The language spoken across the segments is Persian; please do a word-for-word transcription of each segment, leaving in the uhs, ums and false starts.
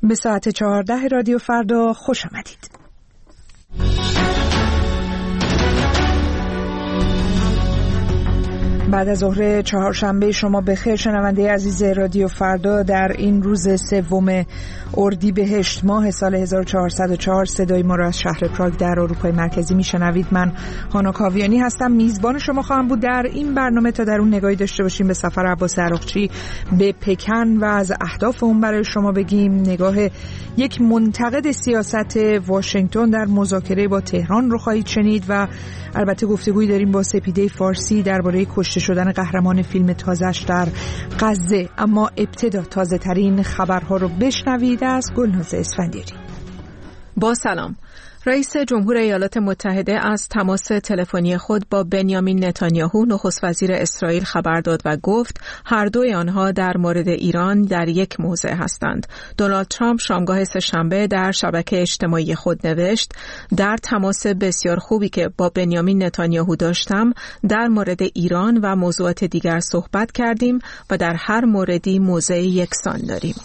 به ساعت چهارده رادیو فردا خوش آمدید. بعد از ظهر چهارشنبه شما بخیر شنونده عزیز رادیو فردا. در این روز سوم اردیبهشت ماه سال هزار و چهارصد و چهار صدای ما را از شهر پراگ در اروپای مرکزی میشنوید. من هانا کاویانی هستم، میزبان شما خواهم بود در این برنامه تا در اون نگاهی داشته باشیم به سفر عباس عراقچی به پکن و از اهداف اون برای شما بگیم. نگاه یک منتقد سیاست واشنگتن در مذاکره با تهران رو خواهید شنید و البته گفتگویی داریم با سپیده فارسی درباره کشته شدن قهرمان فیلم تازه‌اش در غزه. اما ابتدا تازه ترین خبرها رو بشنوید از گلناز اسفندیاری. با سلام. رئیس جمهور ایالات متحده از تماس تلفنی خود با بنیامین نتانیاهو نخست وزیر اسرائیل خبر داد و گفت هر دوی آنها در مورد ایران در یک موضع هستند. دونالد ترامپ شامگاه سه‌شنبه در شبکه اجتماعی خود نوشت در تماس بسیار خوبی که با بنیامین نتانیاهو داشتم در مورد ایران و موضوعات دیگر صحبت کردیم و در هر موردی موضع یکسان داریم.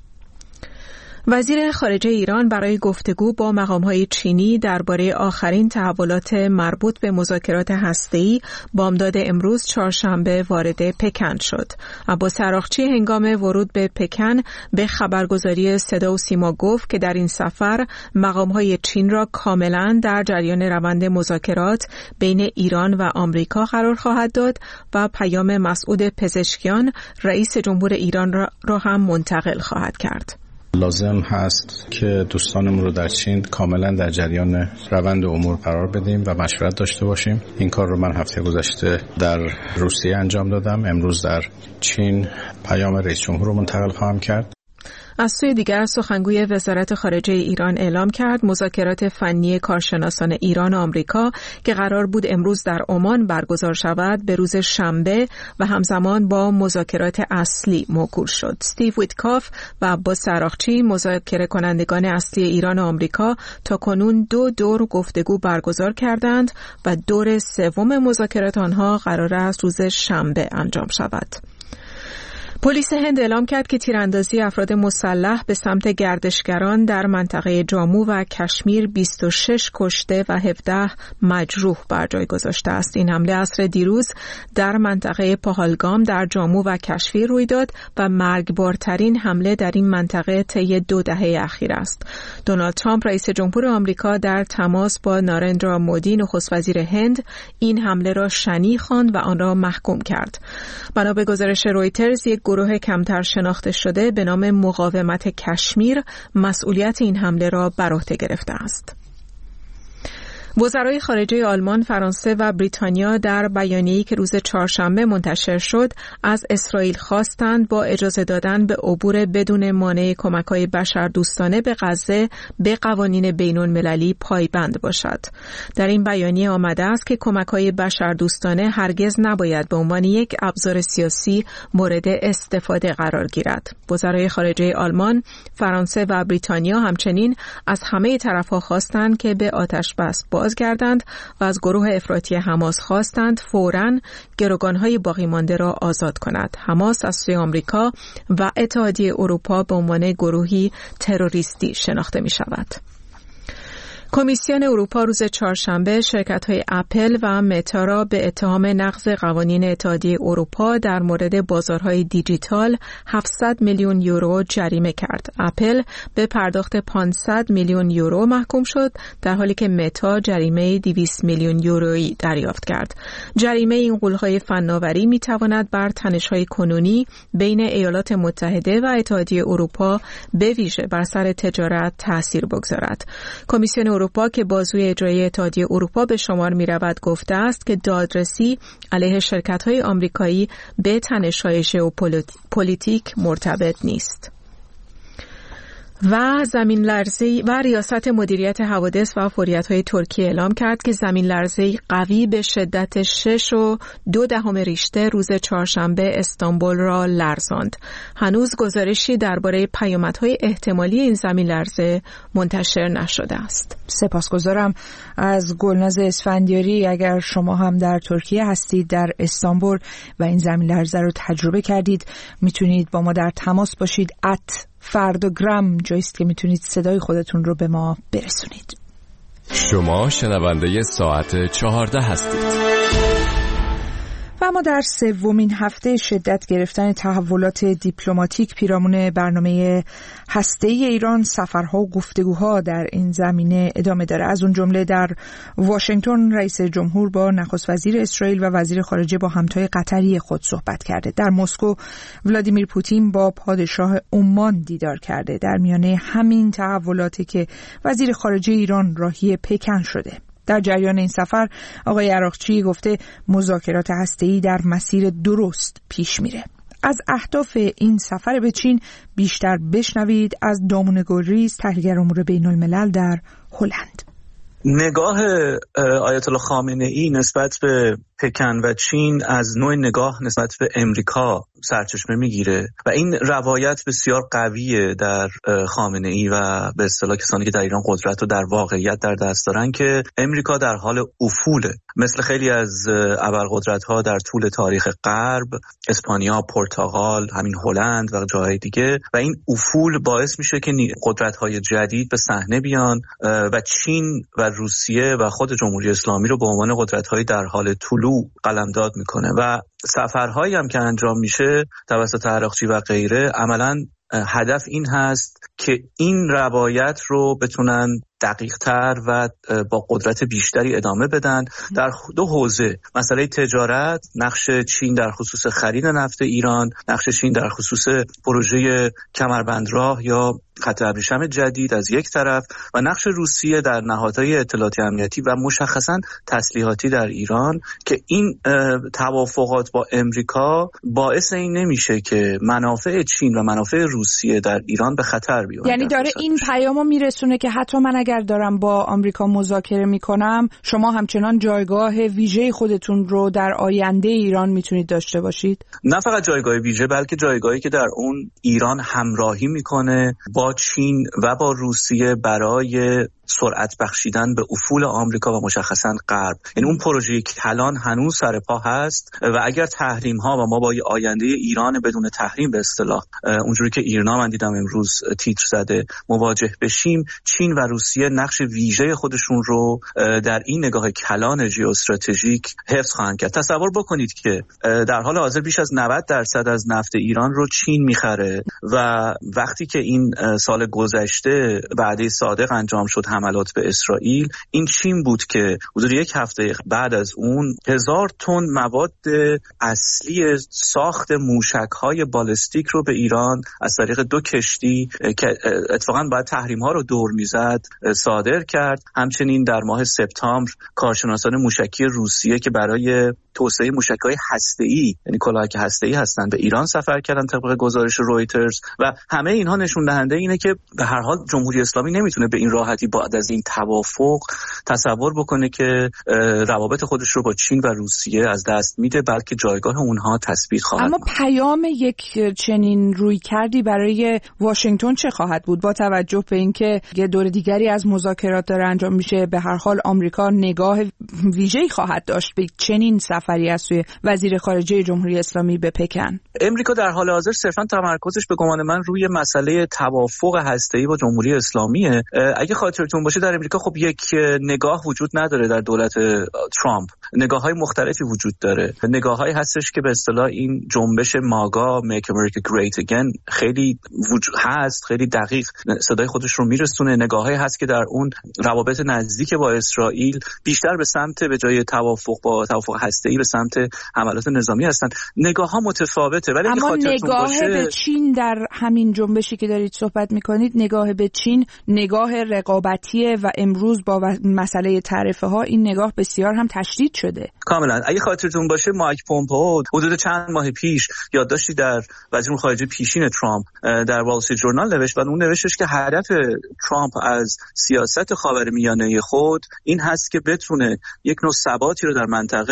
وزیر خارجه ایران برای گفتگو با مقام‌های چینی درباره آخرین تحولات مربوط به مذاکرات هسته‌ای بامداد امروز چهارشنبه وارد پکن شد. عباس عراقچی هنگام ورود به پکن به خبرگزاری صدا و سیما گفت که در این سفر مقام‌های چین را کاملاً در جریان روند مذاکرات بین ایران و آمریکا قرار خواهد داد و پیام مسعود پزشکیان رئیس جمهور ایران را هم منتقل خواهد کرد. لازم هست که دوستانمون رو در چین کاملا در جریان روند امور قرار بدیم و مشورت داشته باشیم. این کار رو من هفته گذشته در روسیه انجام دادم. امروز در چین پیام رئیس جمهور رو منتقل خواهم کرد. از سوی دیگر سخنگوی وزارت خارجه ایران اعلام کرد مذاکرات فنی کارشناسان ایران و آمریکا که قرار بود امروز در عمان برگزار شود به روز شنبه و همزمان با مذاکرات اصلی موکول شد. استیو ویتکاف و عباس عراقچی مذاکره کنندگان اصلی ایران و آمریکا تا کنون دو دور گفتگو برگزار کردند و دور سوم مذاکرات آنها قرار است روز شنبه انجام شود. پلیس هند اعلام کرد که تیراندازی افراد مسلح به سمت گردشگران در منطقه جامو و کشمیر بیست و شش کشته و هفده مجروح بر جای گذاشته است. این حمله عصر دیروز در منطقه پاهالگام در جامو و کشمیر روی داد و مرگبارترین حمله در این منطقه طی دو دهه اخیر است. دونالد ترامپ رئیس جمهور آمریکا در تماس با نارندرا مودی نخست وزیر هند این حمله را شنیع خواند و آن را محکوم کرد. بنا به گزارش رویترز یک گروه کمتر شناخته شده به نام مقاومت کشمیر مسئولیت این حمله را بر عهده گرفته است. وزرای خارجه آلمان، فرانسه و بریتانیا در بیانیه‌ای که روز چهارشنبه منتشر شد از اسرائیل خواستند با اجازه دادن به عبور بدون مانع کمک‌های بشردوستانه به غزه به قوانین بین‌المللی پایبند باشد. در این بیانیه آمده است که کمک‌های بشردوستانه هرگز نباید به عنوان یک ابزار سیاسی مورد استفاده قرار گیرد. وزرای خارجه آلمان، فرانسه و بریتانیا همچنین از همه طرف‌ها خواستند که به آتش بس بازگردند و از گروه افراطی حماس خواستند فوراً گروگان‌های باقی مانده را آزاد کند. حماس از سوی آمریکا و اتحادیه اروپا به عنوان گروهی تروریستی شناخته می‌شود. کمیسیون اروپا روز چهارشنبه شرکت‌های اپل و متا را به اتهام نقض قوانین اتحادیه اروپا در مورد بازارهای دیجیتال هفتصد میلیون یورو جریمه کرد. اپل به پرداخت پانصد میلیون یورو محکوم شد در حالی که متا جریمه دویست میلیون یورویی دریافت کرد. جریمه این غول‌های فناوری می‌تواند بر تنش‌های کنونی بین ایالات متحده و اتحادیه اروپا به ویژه بر سر تجارت تأثیر بگذارد. کمیسیون اروپا که بازوی اجرایی اتحادیه اروپا به شمار می رود گفته است که دادرسی علیه شرکت‌های آمریکایی به تنش‌های ژئوپلیتیک مرتبط نیست. و زمین لرزه‌ای و ریاست مدیریت حوادث و فوریت‌های ترکیه اعلام کرد که زمین لرزه‌ای قوی به شدت شش و دو دهم ریشتر روز چهارشنبه استانبول را لرزاند. هنوز گزارشی درباره پیامدهای احتمالی این زمین لرزه منتشر نشده است. سپاسگزارم از گلناز اسفندیاری. اگر شما هم در ترکیه هستید، در استانبول و این زمین لرزه رو تجربه کردید، میتونید با ما در تماس باشید. ات فردوگرام جایی است که میتونید صدای خودتون رو به ما برسونید. شما شنونده ساعت چهارده هستید. و اما در سومین هفته شدت گرفتن تحولات دیپلماتیک پیرامون برنامه هسته‌ای ایران، سفرها و گفتگوها در این زمینه ادامه داره. از اون جمله در واشنگتن رئیس جمهور با نخست وزیر اسرائیل و وزیر خارجه با همتای قطری خود صحبت کرده. در مسکو ولادیمیر پوتین با پادشاه عمان دیدار کرده. در میانه همین تحولاتی که وزیر خارجه ایران راهی پکن شده. در جریان این سفر آقای عراقچی گفته مذاکرات هسته‌ای در مسیر درست پیش میره. از اهداف این سفر به چین بیشتر بشنوید از دامون گلریز، تحلیلگر امور بین الملل در هلند. نگاه آیت الله خامنه‌ای نسبت به پکن و چین از نوع نگاه نسبت به امریکا سرچشمه میگیره و این روایت بسیار قویه در خامنه‌ای و به اصطلاح کسانی که در ایران قدرت رو در واقعیت در دست دارن که امریکا در حال افوله، مثل خیلی از ابرقدرت‌ها در طول تاریخ غرب، اسپانیا، پرتغال، همین هلند و جاهای دیگه، و این افول باعث میشه که قدرت‌های جدید به صحنه بیان و چین و روسیه و خود جمهوری اسلامی رو به عنوان قدرت‌های در حال طلوع قلمداد میکنه و سفرهایی هم که انجام میشه توسط عراقچی و غیره عملاً هدف این هست که این روایت رو بتونن دقیق تر و با قدرت بیشتری ادامه بدن در دو حوزه: مسئله تجارت، نقش چین در خصوص خرید نفت ایران، نقش چین در خصوص پروژه کمربندراه یا خط ابریشم جدید از یک طرف، و نقش روسیه در نهادهای اطلاعاتی امنیتی و مشخصاً تسلیحاتی در ایران، که این توافقات با امریکا باعث این نمیشه که منافع چین و منافع روسیه در ایران به خطر بیفته. یعنی داره این پیامو میرسونه که حتی من اگر دارم با آمریکا مذاکره میکنم، شما همچنان جایگاه ویژه خودتون رو در آینده ایران میتونید داشته باشید؟ نه فقط جایگاه ویژه، بلکه جایگاهی که در اون ایران همراهی میکنه با چین و با روسیه برای سرعت بخشیدن به افول آمریکا و مشخصاً غرب. یعنی اون پروژه کلان هنوز سر پا هست و اگر تحریم ها و ما با آینده ایران بدون تحریم به اصطلاح اونجوری که ایرنا من دیدم امروز تیتر زده مواجه بشیم، چین و روسیه نقش ویژه خودشون رو در این نگاه کلان ژئواستراتژیک حفظ خواهند کرد. تصور بکنید که در حال حاضر بیش از نود درصد از نفت ایران رو چین میخره و وقتی که این سال گذشته وعده صادق انجام شد حملات به اسرائیل، این چین بود که حدود یک هفته بعد از اون هزار تن مواد اصلی ساخت موشک‌های بالستیک رو به ایران از طریق دو کشتی که اتفاقاً باید تحریم‌ها رو دور می‌زد صادر کرد. همچنین در ماه سپتامبر کارشناسان موشکی روسیه که برای توسعه موشک‌های هسته‌ای، یعنی کلاهک هسته‌ای هستند، به ایران سفر کردن طبق گزارش رویترز، و همه اینها نشون دهنده اینه که به هر حال جمهوری اسلامی نمیتونه به این راحتی بعد از این توافق تصور بکنه که روابط خودش رو با چین و روسیه از دست میده، بلکه جایگاه اونها تثبیت خواهد. اما پیام یک چنین رویکردی برای واشنگتن چه خواهد بود با توجه به اینکه یه دور دیگری از مذاکرات داره انجام میشه؟ به هر حال آمریکا نگاه ویژه‌ای خواهد داشت به چنین سفری از سوی وزیر خارجه جمهوری اسلامی به پکن. امریکا در حال حاضر صرفاً تمرکزش به گمان من روی مسئله توافق هسته‌ای با جمهوری اسلامیه. اگه خاطرتون باشه در امریکا خب یک نگاه وجود نداره در دولت ترامپ، نگاه‌های مختلفی وجود داره. نگاه‌هایی هستش که به اصطلاح این جنبش ماگا Make America Great Again خیلی وجود هست، خیلی دقیق صدای خودش رو میرسونه. نگاه‌هایی هست که در اون روابط نزدیک با اسرائیل بیشتر به سمت به جای توافق با توافق هسته‌ای به سمت حملات نظامی هستن. نگاه‌ها متفاوته، ولی اما نگاه باشه... به چین در همین جنبشی که دارید صحبت می‌کنید، نگاه به چین نگاه رقابتیه و امروز با مسئله تعرفه ها این نگاه بسیار هم تشدید شده. کاملا. اگه خاطرتون باشه مایک پومپئو حدود چند ماه پیش یادداشتی در وزیر خارجه پیشین ترامپ در وال استریت ژورنال نوشت و اون نوشتش که هدف ترامپ از سیاست خاورمیانه خود این هست که بتونه یک نوع ثباتی رو در منطقه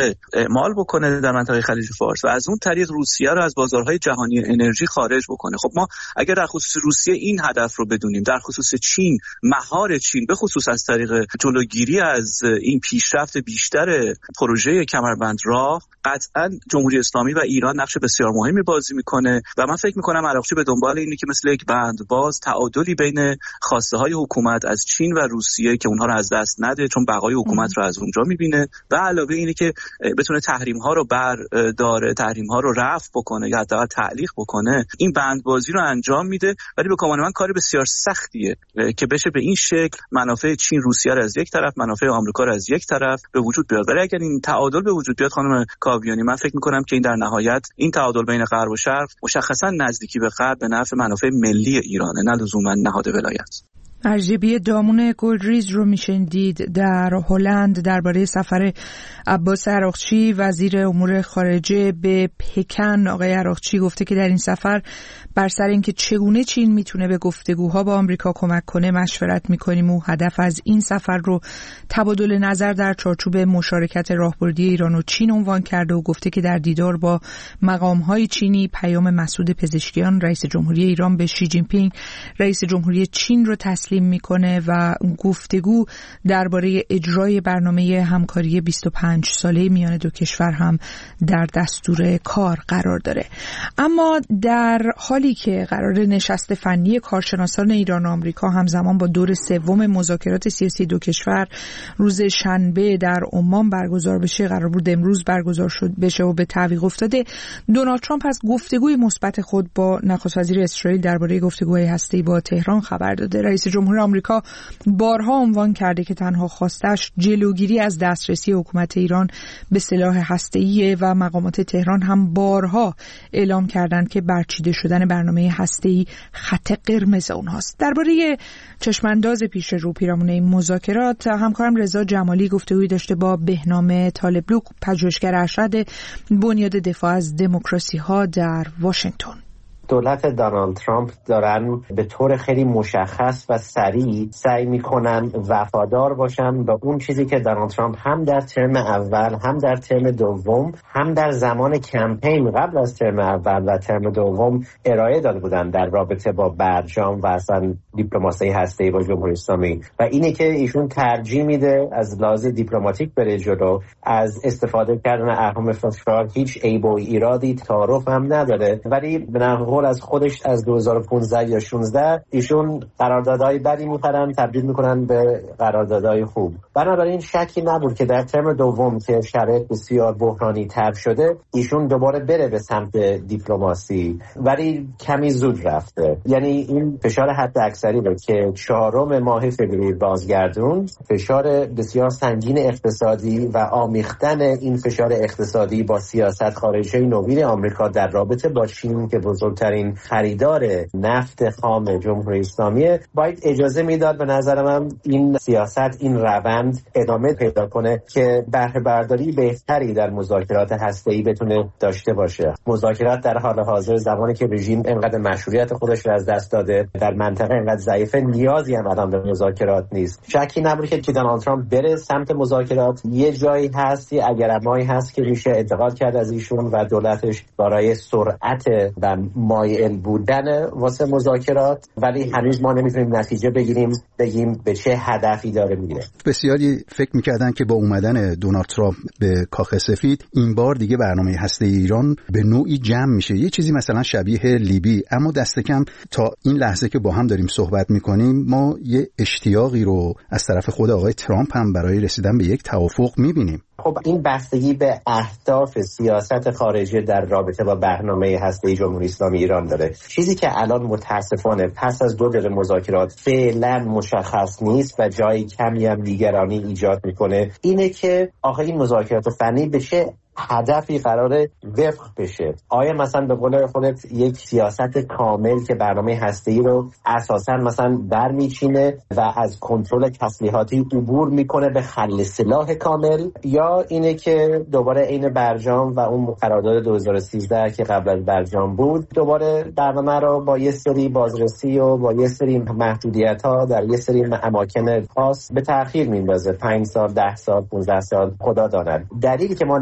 اعمال بکنه در منطقه خلیج فارس و از اون طریق روسیه رو از بازارهای جهانی انرژی خارج بکنه. خب ما اگر در خصوص روسیه این هدف رو بدونیم، در خصوص چین مهار چین به خصوص از طریق جلوگیری از این پیشرفت بیشتر پروژه کمربند راه، قطعا جمهوری اسلامی و ایران نقش بسیار مهمی بازی میکنه و من فکر میکنم عراقچی به دنبال اینه که مثل یک بند باز تعادلی بین خواسته های حکومت از چین و روسیه که اونها رو از دست نده، چون بقای حکومت رو از اونجا میبینه، و علاوه اینه که بتونه تحریم ها رو بر داره، تحریم ها رو رفع بکنه یا حداقل تعلیق بکنه. این بند بازی رو انجام میده، ولی به گمان من کار بسیار سختیه که بشه به این شکل منافع چین روسیه رو از یک طرف، منافع آمریکا رو از یک طرف به وجود بیاد. ولی اگر این تعادل به وجود بیاد خانم کاویانی، من فکر میکنم که این در نهایت این تعادل بین غرب و شرق مشخصا نزدیکی به غرب به نفع منافع ملی ایرانه، نه لزوما نهاد ولایت. ارجبی دامون گلریز رو میشنیدید در هلند درباره سفر عباس عراقچی وزیر امور خارجه به پکن. آقای عراقچی گفته که در این سفر بر سر اینکه چگونه چین میتونه به گفتگوها با آمریکا کمک کنه مشورت میکنیم و هدف از این سفر رو تبادل نظر در چارچوب مشارکت راهبردی ایران و چین عنوان کرده و گفته که در دیدار با مقامهای چینی پیام مسعود پزشکیان رئیس جمهوری ایران به شی جین پینگ رئیس جمهوری چین رو تسلیم میکنه و گفتگو درباره اجرای برنامه همکاری بیست و پنج ساله میان دو کشور هم در دستور کار قرار داره. اما در حالی که قرار نشست فنی کارشناسان ایران و آمریکا همزمان با دور سوم مذاکرات سیاسی دو کشور روز شنبه در عمان برگزار بشه، قرار بود امروز برگزار شد بشه و به تعویق افتاده، دونالد ترامپ از گفتگوی مثبت خود با نخست وزیر اسرائیل درباره گفتگوهای هسته‌ای با تهران خبر داده. رئیس جمهور آمریکا بارها عنوان کرده که تنها خواستش جلوگیری از دسترسی حکومت ایران به سلاح هسته‌ای و مقامات تهران هم بارها اعلام کردند که برچیده شدن برنامه هسته‌ای خط قرمز اونهاست. درباره چشمانداز پیش رو پیرامون این مذاکرات همکارم رضا جمالی گفتگویی داشته با بهنام طالبلو، پژوهشگر ارشد بنیاد دفاع از دموکراسی ها در واشنگتن. دولت دونالد ترامپ دارن به طور خیلی مشخص و سریع سعی میکنن وفادار باشن به اون چیزی که دونالد ترامپ هم در ترم اول، هم در ترم دوم، هم در زمان کمپین قبل از ترم اول و ترم دوم ارائه داده بودن در رابطه با برجام و اصلا دیپلماسی هسته‌ای با جمهوری اسلامی، و اینه که ایشون ترجیح میده از لحاظ دیپلماتیک بره جلو، از استفاده کردن احکام فشار هیچ عیب و ایرادی تعارف هم نداره، ولی به نقل از خودش از دو هزار و پانزده یا شانزده ایشون قراردادهای بدی می‌خرن تبدیل میکنن به قراردادهای خوب. بنابراین شکی نبود که در ترم دوم که شرایط بسیار بحرانی تر شده ایشون دوباره بره به سمت دیپلماسی، ولی کمی زود رفته. یعنی این فشار حد اکثری رو که چهارم ماه فوریه بازگردون، فشار بسیار سنگین اقتصادی و آمیختن این فشار اقتصادی با سیاست خارجی نوین آمریکا در رابطه با چین که بزرگترین خریدار نفت خام جمهوری اسلامی، باید اجازه میداد به نظر من این سیاست، این روند ادامه پیدا کنه که بهره برداری بهتری در مذاکرات هسته‌ای بتونه داشته باشه. مذاکرات در حال حاضر زمانی که رژیم انقدر مشروعیت خودش رو از دست داده، در منطقه انقدر ضعیفه، نیازی هم الان به مذاکرات نیست. شکی نبود که دونالد ترامپ بره سمت مذاکرات. یه جایی هست، یه اگرمایی هست که میشه انتقاد کرد از ایشون و دولتش برای سرعت و مایل بودن واسه مذاکرات، ولی هنوز ما نمیتونیم نتیجه بگیریم بگیم به چه هدفی داره میره. بسیاری فکر میکردن که با اومدن دونالد ترامپ به کاخ سفید این بار دیگه برنامه هسته‌ای ایران به نوعی جمع میشه، یه چیزی مثلا شبیه لیبی. اما دست کم تا این لحظه که با هم داریم صحبت میکنیم ما یه اشتیاقی رو از طرف خود آقای ترامپ هم برای رسیدن به یک توافق میبینیم. خب این بستگی به اهداف سیاست خارجی در رابطه با برنامه هسته‌ای جمهوری اسلامی ایران داره. چیزی که الان متاسفانه پس از دو دوره مذاکرات فعلا مشخص نیست و جای کمی هم دیگرانی ایجاد میکنه اینه که آخه این مذاکرات فنی به چه هدفی قراره وفق بشه. آیا مثلا به قول خودت یک سیاست کامل که برنامه هسته‌ای رو اساساً مثلا برمیچینه و از کنترل تسلیحاتی عبور میکنه به خل سلاح کامل، یا اینه که دوباره عین برجام و اون قرارداد دو هزار و سیزده که قبل از برجام بود دوباره برنامه رو با یه سری بازرسی و با یه سری محدودیت‌ها در یه سری اماکن خاص به تأخیر میندازه، پنج سال، ده سال، پانزده سال، خدا داند. دلیلی که ما نمیتونیم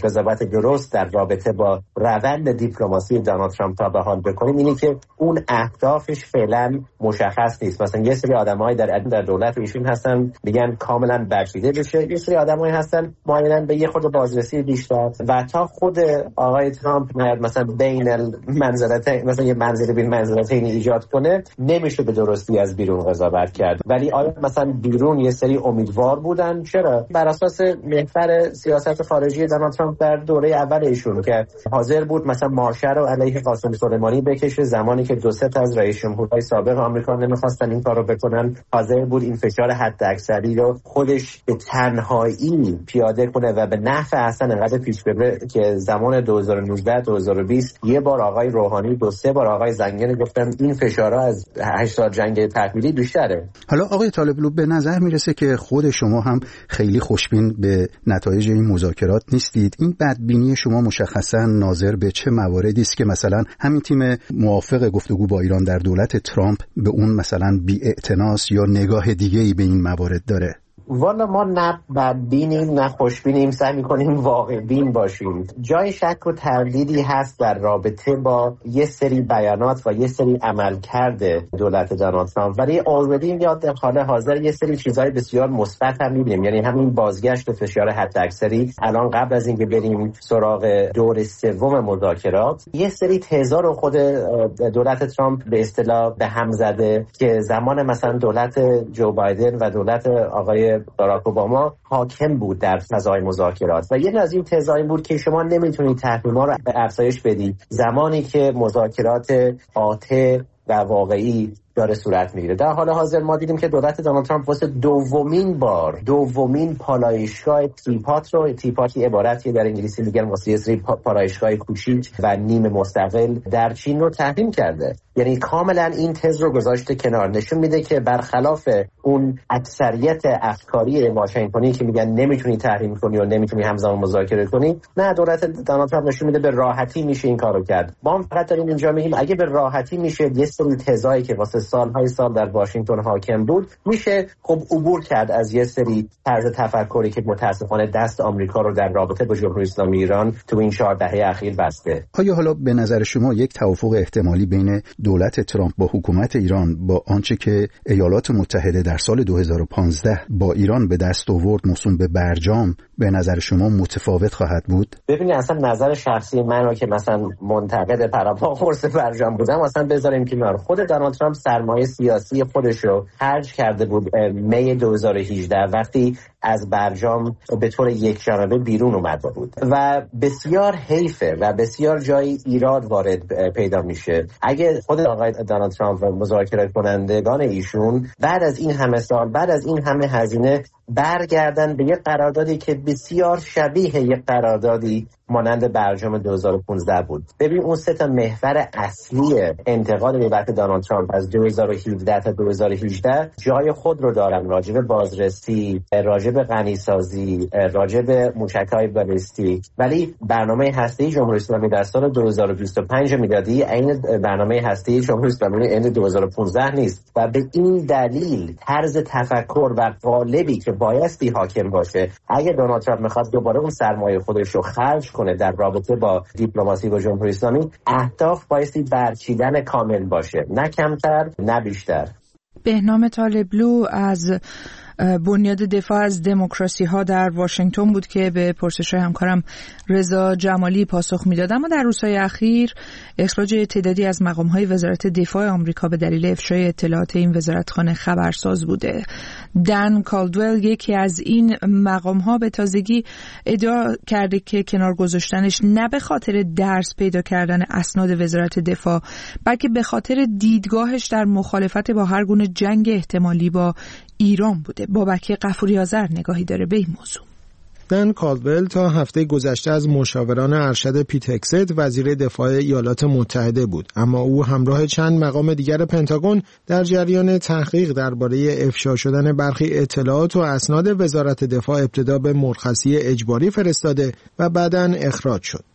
قضاوت درست در رابطه با روند دیپلماسی دونالد ترامپ تا به حال بکنیم اینه که اون اهدافش فعلا مشخص نیست. مثلا یه سری آدمایی در در دولت ایشون هستن میگن کاملا برچیده بشه، یه سری آدمایی هستن مایلن به یه خود بازرسی بیشتر و تا خود آقای ترامپ میاد مثلا بین المنزلتین مثلا یه منزل بین منزلتین ایجاد کنه نمیشه به درستی از بیرون قضاوت کرد. ولی آیا مثلا بیرون یه سری امیدوار بودن؟ چرا؟ بر اساس محور سیاست خارجی دونالد ترامپ در دوره اول ایشون که حاضر بود مثلا مارشه رو علیه قاسم سلیمانی بکشه زمانی که دو سه تا از رئیس جمهورهای سابق آمریکا نمیخواستن این کارو بکنن، حاضر بود این فشار حداکثری رو خودش به تنهایی پیاده کنه و به نفع اصلا انقدر پیش ببره که زمان دو هزار و نوزده دو هزار و بیست یه بار آقای روحانی دو سه بار آقای زنگنه گفتن این فشارها از هشت سال جنگ تحمیلی بیشتره. حالا آقای طالبلو به نظر میرسه که خود شما هم خیلی خوشبین به نتایج این مذاکرات نیستید. این بدبینی شما مشخصا ناظر به چه مواردی است که مثلا همین تیم موافق گفتگو با ایران در دولت ترامپ به اون مثلا بی‌اعتناست یا نگاه دیگه‌ای به این موارد داره؟ والا ما نه بدبینیم نه خوشبینیم، سعی میکنیم واقع بین باشیم. جای شک و تردیدی هست در رابطه با یه سری بیانات و یه سری عملکرد دولت دونالد ترامپ، ولی اوردی میاد در حال حاضر یه سری چیزهای بسیار مثبت هم میبینیم. یعنی همین بازگشت فشار حداکثری الان قبل از اینکه بریم سراغ دور سوم مذاکرات یه سری تزا رو خود دولت ترامپ به اصطلاح به هم زده که زمان مثلا دولت جو بایدن و دولت آقای باراک اوباما حاکم بود در فضای مذاکرات و یه از این تزاین بود که شما نمیتونید تحریم‌ها رو افزایش بدید زمانی که مذاکرات قاطع و واقعی داره صورت میگیره. در حال حاضر ما دیدیم که دولت دونالد ترامپ واسه دومین بار دومین پالایشگاه تیپات رو، تیپاتی عبارتی در انگلیسی میگن واسه یه سری پالایشگاه کوچیک و نیم مستقل در چین رو تحریم کرده. یعنی کاملا این تز رو گذاشته کنار. نشون میده که برخلاف اون اکثریت افکاری واشنگتنی که میگن نمیتونی تحریم کنی و نمیتونی همزمان مذاکره کنی، نه، دولت دونالد ترامپ نشون میده به راحتی میشه این کارو کرد. ما فقط داریم اینجا میگیم اگه به راحتی میشه یه سری تزایی که واسه سالهای سال در واشنگتن حاکم بود میشه خب عبور کرد از یه سری طرز تفکری که متاسفانه دست آمریکا رو در رابطه با جمهوری اسلامی ایران تو این چهار دهه اخیر بسته. آیا حالا به نظر شما یک توافق احتمالی بین دولت ترامپ با حکومت ایران با آنچه که ایالات متحده در سال دو هزار و پانزده با ایران به دست آورد موسوم به برجام به نظر شما متفاوت خواهد بود؟ ببینید اصلا نظر شخصی من رو که مثلا منتقد پراپا قرص برجام بودم اصلا بذاریم کنار. خود دونالد ترامپ سرمایه سیاسی خودش رو خرج کرده بود می دو هزار و هجده وقتی از برجام به طور یک جانبه بیرون اومده بود و بسیار حیفه و بسیار جای ایراد وارد پیدا میشه اگه خود آقای دونالد ترامپ و مذاکره کنندگان ایشون بعد از این همه سال بعد از این همه هزینه برگردن به یک قراردادی که بسیار شبیه یک قراردادی مانند برجام دو هزار و پانزده بود. ببین اون سه تا محور اصلی انتقاد دولت دونالد ترامپ از دو هزار و هفده تا دو هزار و هجده جای خود رو دارن، راجع به بازرسی، راجع به غنیسازی، راجع به موشک‌های بالستیک، ولی برنامه هسته‌ای جمهوری اسلامی در سال دو هزار و بیست و پنج میلادی عین برنامه هسته‌ای جمهوری اسلامی عین دو هزار و پانزده نیست و به این دلیل طرز تفکر و قالبی که بایستی حاکم باشه اگه دونالد ترامپ میخواد دوباره اون سرمایه خودش رو خرج کنه در رابطه با دیپلماسی با جمهوری اسلامی، اهداف بایستی برچیدن کامل باشه، نه کمتر نه بیشتر. بهنام طالبلو از بنیاد دفاع از دموکراسی ها در واشنگتن بود که به پرسش همکارم رضا جمالی پاسخ میداد. اما در روزهای اخیر اخراج تعدادی از مقام های وزارت دفاع آمریکا به دلیل افشای اطلاعات این وزارتخانه خبرساز بوده. دن کالدول یکی از این مقام ها به تازگی ادعا کرده که کنار گذاشتنش نه به خاطر درس پیدا کردن اسناد وزارت دفاع بلکه به خاطر دیدگاهش در مخالفت با هر گونه جنگ احتمالی با ایران بوده. بابک غفوری آذر نگاهی داره به این موضوع. دن کالدول تا هفته گذشته از مشاوران ارشد پیت هگست وزیر دفاع ایالات متحده بود، اما او همراه چند مقام دیگر پنتاگون در جریان تحقیق درباره افشا شدن برخی اطلاعات و اسناد وزارت دفاع ابتدا به مرخصی اجباری فرستاده و بعداً اخراج شد.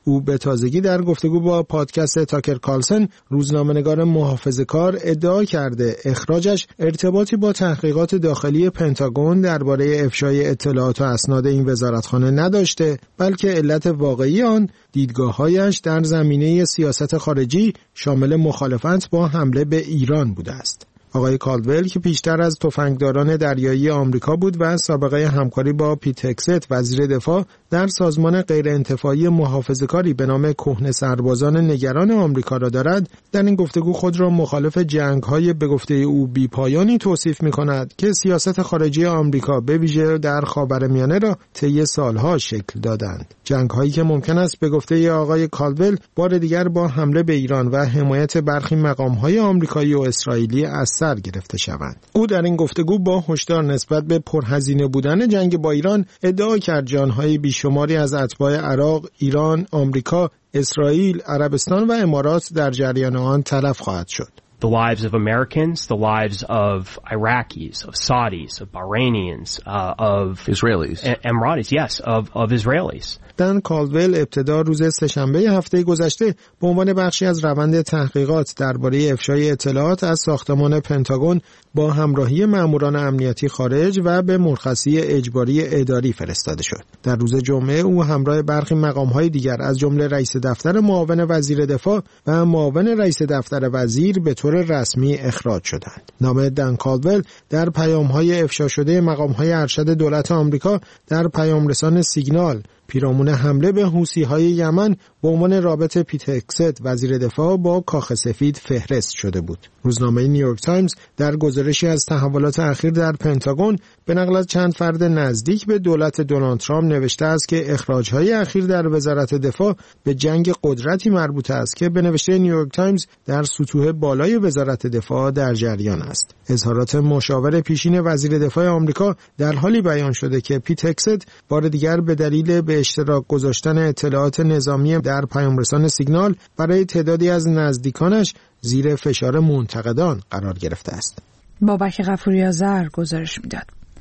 او به تازگی در گفتگو با پادکست تاکر کارلسن، روزنامه‌نگار محافظه‌کار، ادعا کرده اخراجش ارتباطی با تحقیقات داخلی پنتاگون درباره افشای اطلاعات و اسناد این وزارتخانه نداشته، بلکه علت واقعی آن دیدگاه‌هایش در زمینه سیاست خارجی شامل مخالفت با حمله به ایران بوده است. آقای کالدول که پیشتر از تفنگداران دریایی آمریکا بود و سابقه همکاری با پیت هگست وزیر دفاع در سازمان غیرانتفاعی محافظه‌کاری به نام کهنه سربازان نگران آمریکا را دارد، در این گفتگو خود را مخالف جنگ‌های به گفته او بی‌پایانی توصیف می‌کند که سیاست خارجی آمریکا به ویژه در خاورمیانه را طی سالها شکل دادند. جنگ‌هایی که ممکن است به گفته آقای کالدول بار دیگر با حمله به ایران و حمایت برخی مقام‌های آمریکایی و اسرائیلی از سر گرفته شوند. او در این گفتگو با هشدار نسبت به پرهزینه بودن جنگ با ایران ادعا کرد جان‌های بیشماری از اتباع عراق، ایران، آمریکا، اسرائیل، عربستان و امارات در جریان آن تلف خواهد شد. The lives of Americans, the lives of Iraqis, of Saudis, of Bahrainians, uh, of Israelis. Emiratis, yes, of, of Israelis. دن کالدول ابتدا روز سه‌شنبه هفته گذشته به عنوان بخشی از روند تحقیقات درباره افشای اطلاعات از ساختمان پنتاگون با همراهی ماموران امنیتی خارج و به مرخصی اجباری اداری فرستاده شد. در روز جمعه او همراه برخی مقام‌های دیگر از جمله رئیس دفتر معاون وزیر دفاع و معاون رئیس دفتر وزیر به طور رسمی اخراج شدند. نام دن کالدول در پیام‌های افشا شده مقام‌های ارشد دولت آمریکا در پیامرسان سیگنال پیرامون حمله به حوثی‌های یمن به عنوان رابط پیت هگست وزیر دفاع با کاخ سفید فهرست شده بود. روزنامه نیویورک تایمز در گزارشی از تحولات اخیر در پنتاگون به نقل از چند فرد نزدیک به دولت دونالد ترامپ نوشته است که اخراج‌های اخیر در وزارت دفاع به جنگ قدرتی مربوط است که به نوشته نیویورک تایمز در سطوح بالای وزارت دفاع در جریان است. اظهارات مشاور پیشین وزیر دفاع آمریکا در حالی بیان شده که پیت هگست بار دیگر به دلیل به اشتراک گذاشتن اطلاعات نظامی در پیامرسان سیگنال برای تعدادی از نزدیکانش زیر فشار منتقدان قرار گرفته است. بابک غفوری آذر گزارش میداد.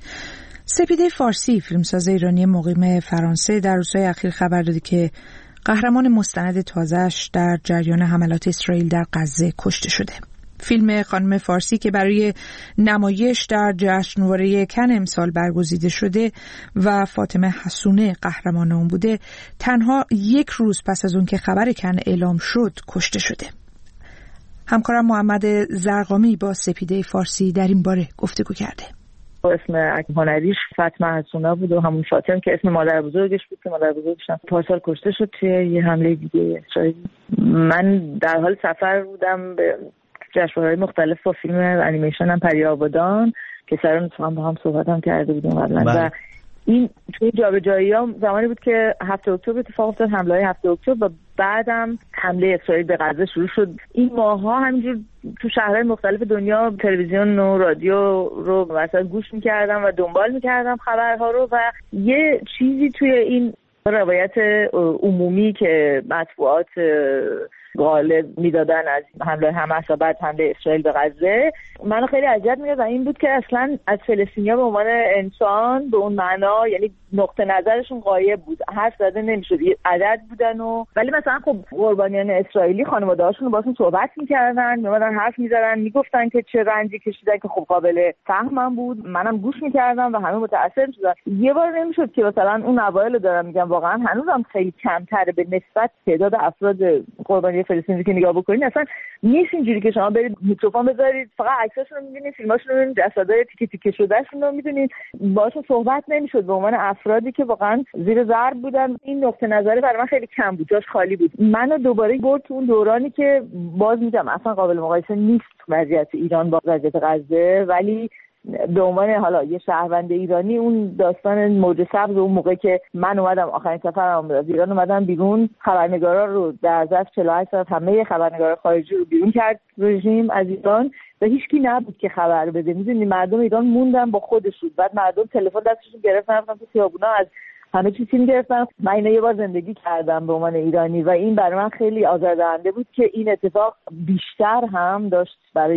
سپیده فارسی، فیلمساز ایرانی مقیم فرانسه، در روزهای اخیر خبر داده که قهرمان مستند تازه‌اش در جریان حملات اسرائیل در غزه کشته شده. فیلم خانم فارسی که برای نمایش در جشنواره کن امسال برگزیده شده و فاطمه حسونه قهرمان اون بوده، تنها یک روز پس از اون که خبر کن اعلام شد کشته شده. همکارم محمد زرقامی با سپیده فارسی در این باره گفتگو کرده. اسم هنریش فاطمه حسونه بود و همون فاطمه که اسم مادر بزرگش بود که مادر بزرگش پارسال کشته شد توی یه حمله دیگه اسرائیل. من در حال سفر بودم به جشنواره‌های مختلف با فیلم انیمیشن هم پری آبادان که سران هم با هم صحبت هم کرده بودیم قبلا و این توی جابجایی‌ها زمانی بود که هفته اکتبر اتفاق افتاد، حمله‌های هفته اکتبر و بعدم حمله اسرائیل به غزه شروع شد. این ماها همینجور تو شهرهای مختلف دنیا تلویزیون و رادیو رو مثلا گوش می‌کردم و دنبال می‌کردم خبرها رو و یه چیزی توی این روایت عمومی که مطبوعات غالب میدادن از حمله حماس و بعد حمله اسرائیل به غزه منو خیلی اذیت می‌کرد و این بود که اصلا از فلسطینیا به عنوان انسان به اون معنا، یعنی نقطه نظرشون غایب بود، حرف زده نمی‌شد، عدد بودن و ولی مثلا خب قربانیان اسرائیلی خانواده‌هاشون باهاشون صحبت می‌کردن، می‌اومدن حرف می‌زدن، میگفتن که چه رنجی کشیدن که خب قابل فهمم بود، منم گوش می‌کردم و همه متأثر شدن. یه بار نمی‌شد که مثلا اون اوایل دارم میگم واقعا هنوزم خیلی کمتره به نسبت تعداد افراد قربانی فلسطینی که نگاه بکنید، اصلا نیست اینجوری که شما برید میکروفون بذارید فقط عکساشون رو می‌بینید، فیلماشون رو می‌بینید، جسدای تیکه تیکه شدهشون رو می‌بینید، باهاشون صحبت نمی‌شد به عنوان افرادی که واقعا زیر ضرب بودن. این نقطه نظری برای من خیلی کم بود، جاش خالی بود. منو دوباره برد تو اون دورانی که باز میگم اصلا قابل مقایسه نیست وضعیت ایران با وضعیت غزه، ولی به عنوان حالا یه شهروند ایرانی اون داستان موج سبز اون موقع که من اومدم آخرین سفرم از ایران اومدم بیرون، خبرنگارا رو در ظرف چهل و هشت ساعت همه خبرنگارا خارجی رو بیرون کرد رژیم از ایران و هیچکی نبود که خبر بده. میدونی مردم ایران موندن با خودشون، بعد مردم تلفن دستشون گرفتن رفتن تو خیابونا از همه چیز تیم گرفتن. من اینو یه بار زندگی کردم به عنوان ایرانی و این برای من خیلی آزاردهنده بود که این اتفاق بیشتر هم داشت برای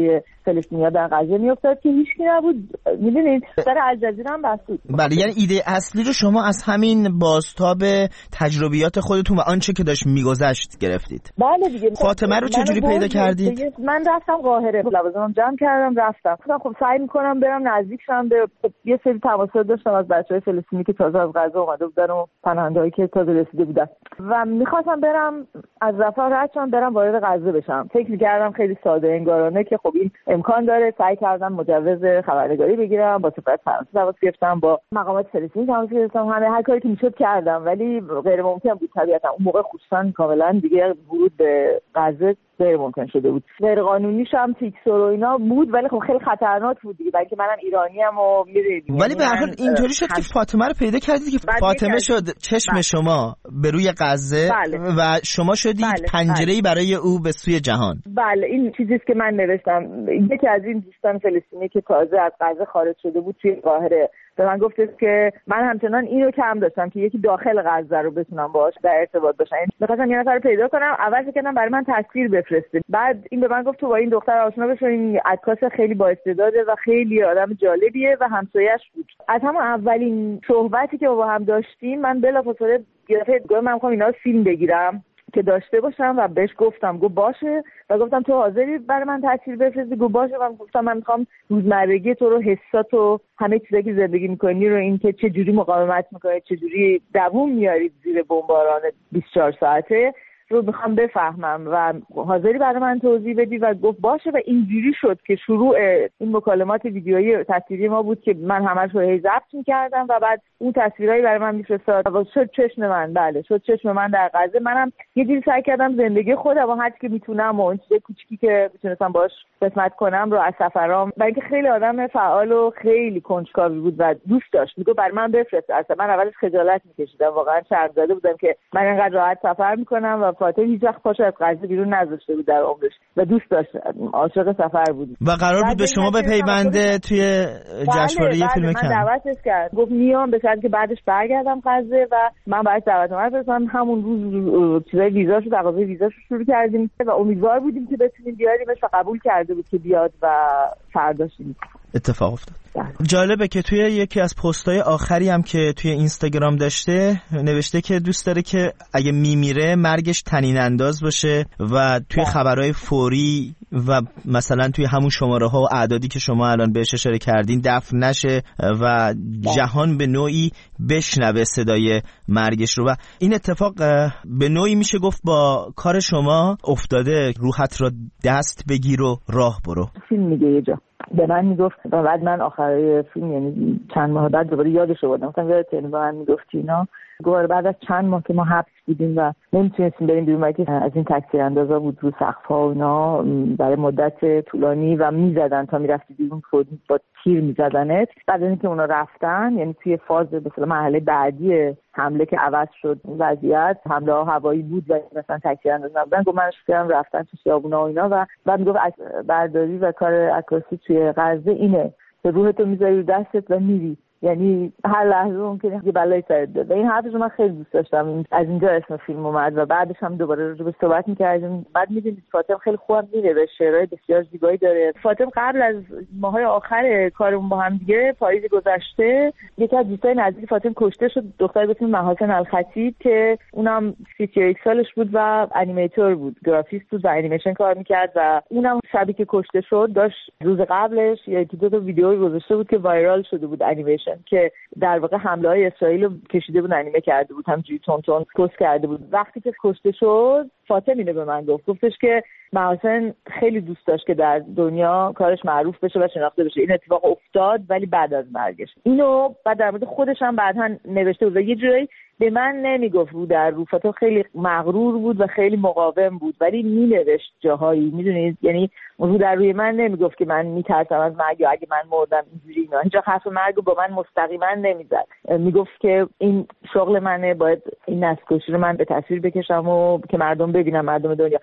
فلسطینی‌ها در غزه میافتاد که هیچکی نبود. میدونید سر الجزیره هم بس بود. بله، یعنی ایده اصلی رو شما از همین بازتاب تجربیات خودتون و آنچه که داشت میگذشت گرفتید. بله دیگه. فاطمه رو چجوری پیدا کردید؟ من رفتم قاهره، لوازمم جمع کردم رفتم. خودم خب سعی می‌کنم برم نزدیک شم به خب یه سری تماسات داشتم از بچه‌های فلسطینی که تازه از غزه اومده بودن و پناهنده‌ای که تازه رسیده بودن و می‌خواستم برم از رفح رد شم برم وارد غزه بشم. فکر کردم خیلی ساده انگارانه که خب این امکان داره. سعی کردم مجوز خبرنگاری بگیرم، با سفارت فرانسه تماس گرفتم، با مقامات فلسطین تماس گرفتم، همه هر کاری که میشد کردم، ولی غیر ممکن بود طبیعتا. اون موقع خصوصا کاملا دیگه ورود به غزه غیر ممکن شده بود. غیر قانونیش هم تیکسور و اینا بود، ولی خب خیلی خطرناک بود دیگه، بلکه منم ایرانی ام و می‌دونید. ولی به هر حال اینطوری شد که فاطمه رو پیدا کردید که فاطمه شد چشم بله. شما به روی غزه بله. و شما شدید بله. پنجره‌ای بله. برای او به سوی جهان. بله، این چیزیه که من نوشتم. یکی از این دوستان فلسطینی که تازه از غزه خارج شده بود توی قاهره به من گفته که من همچنان اینو کم داشتم که یکی داخل غزه رو بتونم باهاش در ارتباط باشم. می‌خواستم یه نفر رو پیدا کنم، اول فکر کردم برای من تصویر بفرسته. بعد این به من گفت تو با این دختر آشنا بشو، این عکاس خیلی با استعداده و خیلی آدم جالبیه و همسایه‌اش بود. از همون اولین صحبتی که با هم داشتیم من بلافاصله گرفت گفتم من می‌خوام اینا رو فیلم بگیرم که داشته باشم و بهش گفتم گفت باشه و گفتم تو حاضری برای من تصویر بفرستی؟ گفت باشه. من گفتم من میخوام روزمرگی تو رو، حسات و همه چیزایی که زندگی میکنی رو، این که چه جوری مقاومت میکنی، چه جوری دووم میارید زیر بمباران بیست و چهار ساعته رو میخوام بفهمم و حاضری برای من توضیح بدی؟ و گفت باشه. و اینجوری شد که شروع این مکالمات ویدیویی تصویری ما بود که من همش رو هی ضبط میکردم و بعد اون تصویرایی برای من میفرستاد و شد چشم من. بله شد چشم من در غزه. منم یه جوری سعی کردم زندگی خودم و هر چی که میتونم و اون چیز کوچیکی که میتونستم باش قسمت کنم رو از سفرام، برای اینکه خیلی آدم فعال و خیلی کنجکاوی بود و دوست داشت. میگه برای من بفرست. اصلا من اولش خجالت میکشیدم، واقعا شرم‌زده بودم که من اینقدر راحت سفر میکنم و فاطمه هیچ وقت پاشو از غزه بیرون نذاشته بود در عمرش و دوست داشت، عاشق سفر بود و قرار بود به شما بپیونده توی جشنواره بله فیلم کن. من دعوتش کرد، گفت میام به شرطی که بعدش برگردم غزه و من برای دعوتنامه فرستادم. همون روز چیزای ویزاشو تقاضای ویزاشو شروع کردیم و امیدوار بودیم که بتونیم بیاریمش و قبول کرده بود که بیاد و فرداشیم اتفاق افتاد. جالبه که توی یکی از پست‌های آخری هم که توی اینستاگرام داشته نوشته که دوست داره که اگه میمیره مرگش طنین انداز باشه و توی خبرهای فوری و مثلا توی همون شماره ها و اعدادی که شما الان بهش اشاره کردین دفن نشه و جهان به نوعی بشنوه صدای مرگش رو. و این اتفاق به نوعی میشه گفت با کار شما افتاده. روحت را دست بگیر و راه برو. فیلم میگه یه جا به من میگفت و بعد من آخرای فیلم یعنی چند ماه بعد دوباره یادش آوردم، مثلا یادت به من میگفت اینا گوار بعد از چند ماه که ما حبس بودیم و نمیتونستیم بریم بیرون که از این تکثیر اندازا بود رو سقف‌ها و اینا برای مدت طولانی و میزدن تا میرفتی بیرون خود با تیر میزدنت. بعد از اینکه اونا رفتن یعنی توی فاز مثلا مرحله بعدی حمله که عوض شد وضعیت، حمله ها هوایی بود و مثلا تکثیر اندازا نبودن، گفت من شدم رفتن تو خیابونا و اینا و بعد میگفت برداری و کار عکاسی توی غزه اینه که روحتو میذاری رو دستت و میری، یعنی هر لحظه ممکنه یه بلایی سرت بیاد. این حرفش من خیلی دوست داشتم. از اینجا اسم فیلم اومد و بعدش هم دوباره راجع به صحبت می‌کردیم. بعد می‌دونید فاطمه خیلی خوبم می‌نویسه، شعرهای بسیار زیبایی داره. فاطمه قبل از ماهای آخر کارمون با هم دیگه پاییز گذشته یکی از دوستای نزدیک فاطمه کشته شد، دختری به اسم محاسن الخطیب که اونم سی و یک سالش بود و انیمیتور بود، گرافیست بود و انیمیشن کار می‌کرد و اونم شبی که کشته شد داشت روز قبلش یکی دو تا ویدیو گذاشته بود که وایرال شده بود انیمیشن که در واقع حمله های اسرائیل رو کشیده بود انیمه کرده بود، همجوری تون تون پست کرده بود. وقتی که کشته شد فاطمه اینو به من گفت، گفتش که محسن خیلی دوست داشت که در دنیا کارش معروف بشه و شناخته بشه. این اتفاق افتاد ولی بعد از مرگش. اینو بعد در مورد خودش هم بعداً نوشته بود و یه جوری به من نمیگفت رو در رو. فاطمه خیلی مغرور بود و خیلی مقاوم بود ولی مینوشت جاهایی، میدونید، یعنی رو در روی من نمیگفت که من میترسم از مرگ یا اگه من مردم اینجوری اینا. هیچ حرف مرگ رو با من مستقیما نمیزد، میگفت که این شغل منه، باید این نسل‌کشی رو من به تصویر بکشم و که مردم ببینن، مردم دنیا.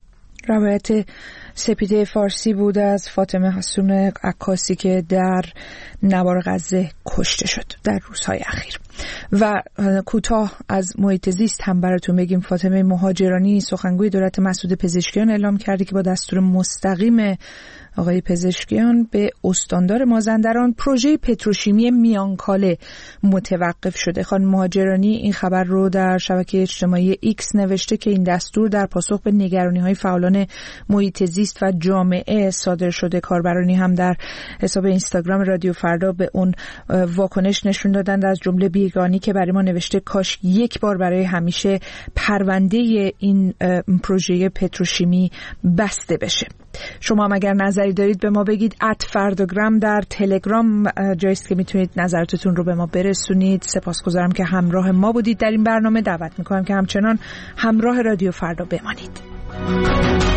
روایت سپیده فارسی بود از فاطمه حسون عکاسی که در نوار غزه کشته شد در روزهای اخیر. و کوتاه از محیط زیست هم براتون بگیم. فاطمه مهاجرانی سخنگوی دولت مسعود پزشکیان اعلام کرده که با دستور مستقیم آقای پزشکیان به استاندار مازندران پروژه پتروشیمی میانکاله متوقف شده. خانم مهاجرانی این خبر رو در شبکه اجتماعی ایکس نوشته که این دستور در پاسخ به نگرانی‌های فعالان محیط زیست و جامعه صادر شده. کاربرانی هم در حساب اینستاگرام رادیو فردا به اون واکنش نشون دادند، از جمله بیگانی که برای ما نوشته کاش یک بار برای همیشه پرونده این پروژه پتروشیمی بسته بشه. شما هم اگر نظری دارید به ما بگید. ات فرداگرام در تلگرام جاییست که میتونید نظراتتون رو به ما برسونید. سپاسگزارم که همراه ما بودید در این برنامه. دعوت میکنم که همچنان همراه رادیو فردا بمانید.